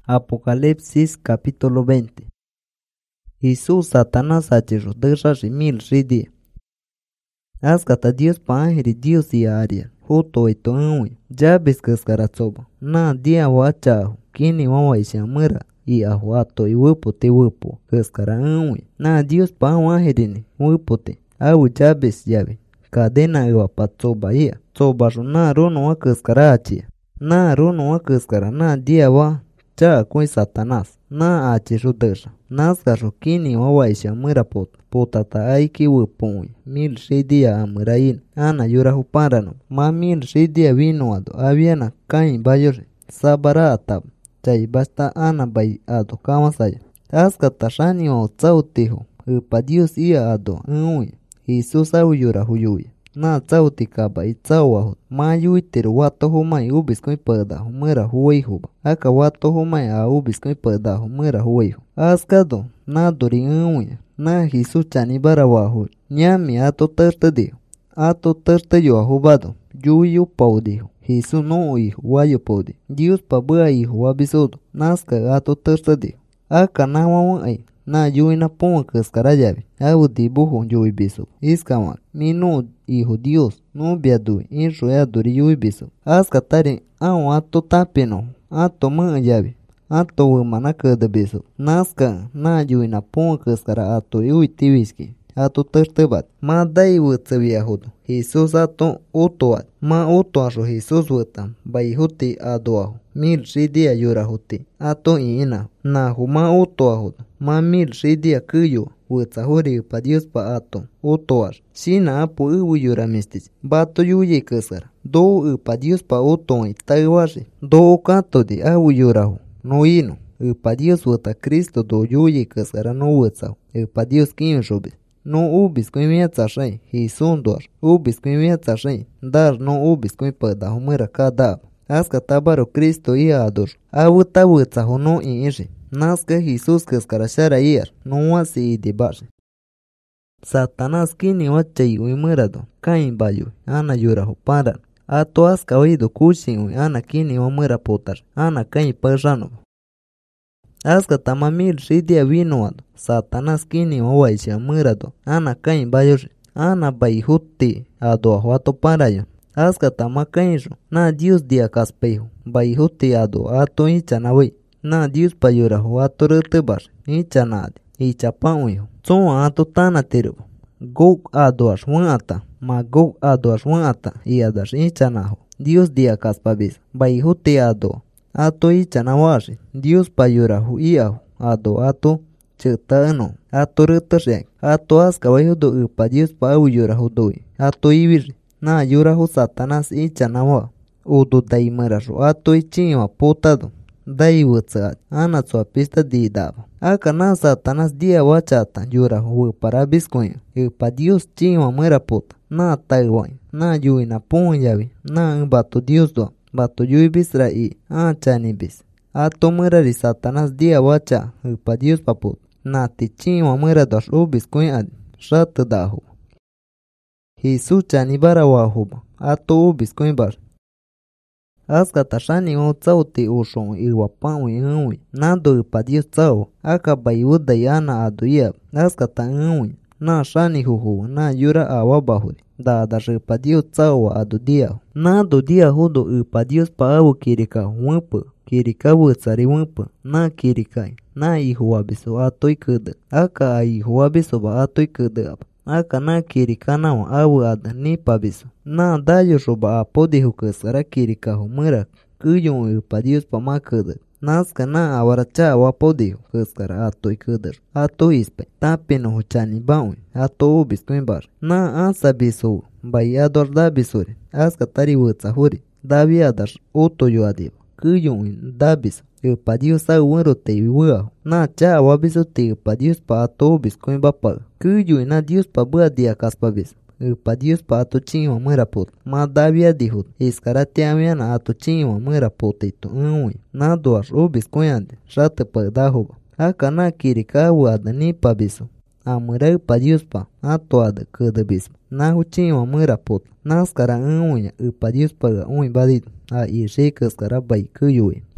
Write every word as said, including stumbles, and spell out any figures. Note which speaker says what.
Speaker 1: Apocalipsis capítulo veinte. Jesús Satanás achirro derrashi mil ridia. Askata Dios pa ángel Dios y aria. Juto eto anwi. Jabes kaskaratsoba. Na dia wachahu. Kini wawaisha mura. Y ahuato y wupo te wupo. Kaskara anwi. Na Dios pa ángel wupo te. Awu jabes llave. Cadena iwa patsoba ia. Tsoba na rono wa kaskara achia. Na rono wa kaskara na dia wa. Cha koi Satanás. Na achirro derra. Nasgarro kini wawaisha mura pot. Potata aiki wupui. Mil ridia amurain. Ana yurahu parano. Ma mil ridia vinoado. Aviana kain bayore. Sabara atab. Chay basta ana bay ado kamasaya. Askata shani o tsautiho. Upa Dios ia ado. Ui. Jesus au yurahu yuya. Na tsauti kaba i tsawahut. Ma yuitiru wato humai ubiskoi padahu mura huwaihuba. Aka wato humai a ubiskoi padahu mura huwaihu. Askado. Na duri uya. Na Jesus chani barawahu. Nyami ato terta dijo. Ato terta yo ahubado. Yuyu pau dijo. Jesus no hijo wayo pau dijo. Dios pa bua hijo wabisodo. Naska ato terta dijo. Aka na wawan ay. Na yuina ponga kaskarayavi. Awu dibujo yui biso. Iskama. Mi no hijo Dios. No biadui. Inro yaduri yui biso. Aska tari. Awu ato tapino. Ato maa yavi. Ato wumana kada biso. Naska. Na yuina ponga kaskara ato yui tiwiski. Ato tertebat. Ma dai wutsa viajudo. Jesus ato otoat. Ma otoasho Jesus wutam. Baihuti adoahu. Mil ridia yurahuti. Ato ina. Na huma otoajudo. Ma mil ridia kuyo. Wutsa hori pa Dios pa ato. Otoash. Shina apo uwu yuramistis. Bato yuye kaskara. Do upa Dios pa otoai taiwashi. Do kato di awu yurahu. No ino. Upa Dios wuta Cristo do yuye kaskara no wutsahu. Upa Dios kiyo shobis. No ubis koi miatsa shay. Hisun duar. Ubis koi miatsa shay. Dar no ubis koi padahu mura kadab. Aska tabaro Cristo ia ador. Awu tawutsahu no iishi. Naska Jesus kaskara shara iar. No wasi idibashi. Satanás kini wachay ui murado. Kain bayu. Ana yurahu paran. Ato aska oído kushin ui. Ana kini wa mura potar. Ana kain parrano. Aska tama mil ridia vinoado. Satanás kini wawaisha murado. Ana kain bayori. Ana baihuti ado ahuato parayo. Aska tama kainro. Na Dios dia kaspejo. Baihuti ado ato inchanawai. Na Dios payuraho ato rtebar. Inchanade. Ichapaunho. Tson ato tana terubo. Gog ado ashwanta. Ma gog ado ashwanta. Iadash inchanaho. Dios dia kaspabis. Baihuti ado. Ato ichanawashi. Dios payurahu iahu. Ado ato chetano. Ato rtashek. Ato aska waihudo upa Dios pa au yurahu doi. Ato ibiri. Na yurahu Satanás inchanawa. Udo daimarasho. Ato ichinwa potado. Dai wutsa. Ana pista di daba. Aka na Satanás dia wachata. Yurahu upara biscoño. Upa Dios chinwa muera pota. Na taiwan. Na yuina punyavi. Na bato Dios doa. Bato yuibis rai. Ah chanibis. Ato murari Satanás dia wacha. Upa Dios paput. Na tichinwa mura dos ubis kuyan. Shat dahu. Jesus chanibara wahuba. Ato ubis kuyan bar. Aska tashani o tsauti ushon iwa pawi unwi. Nado upa Dios tsao. Aka bayuda yana aduya. Aska ta unwi. Na shani huhu. Na yura awabahuri. Da da upa Dios tsao adu dia. Nado dia hudo upa Dios pa awu kirika wumpu. Kirika wutsari wumpu. Na kirikai. Na ihu wabiso atoi kudu. Aka a ihu wabiso ba atoi kudu. Aka na kirika nawa awu ada nipa biso. Na dayo shoba apodihu kaskara kirika hu mura. Kuyun upa Dios pa ma kudu. Naska na awaracha wapodihu kaskara atoi kudu. Ato ispe. Tapino hu chani baui. Ato ubis kuimbar. Na asa biso. Bayador da bisuri. Aska tari wutsa huri. Davi adash oto yu adiba. Kuyun da biso. Upa Dios au wero te wiwahu. Na cha wabiso te upa Dios pa ato ubis kuimba paga. Kuyun na Dios pa bua dia kaspa biso. Upa Dios pa ato chinwa mura pot. Ma davia dihut. Iskara tiamiana ato chinwa mura pot ito unwi. Na doar ubis kuyande. Shate pa dahuba. Aka na kirika awu ada nipa biso. Amura upa Dios pa. Ato ada kuda biso. Na hu chinwa mura pot. Naskara unwi. Upa Dios paga unwi badido. A ishi kaskara bai kuyuwe.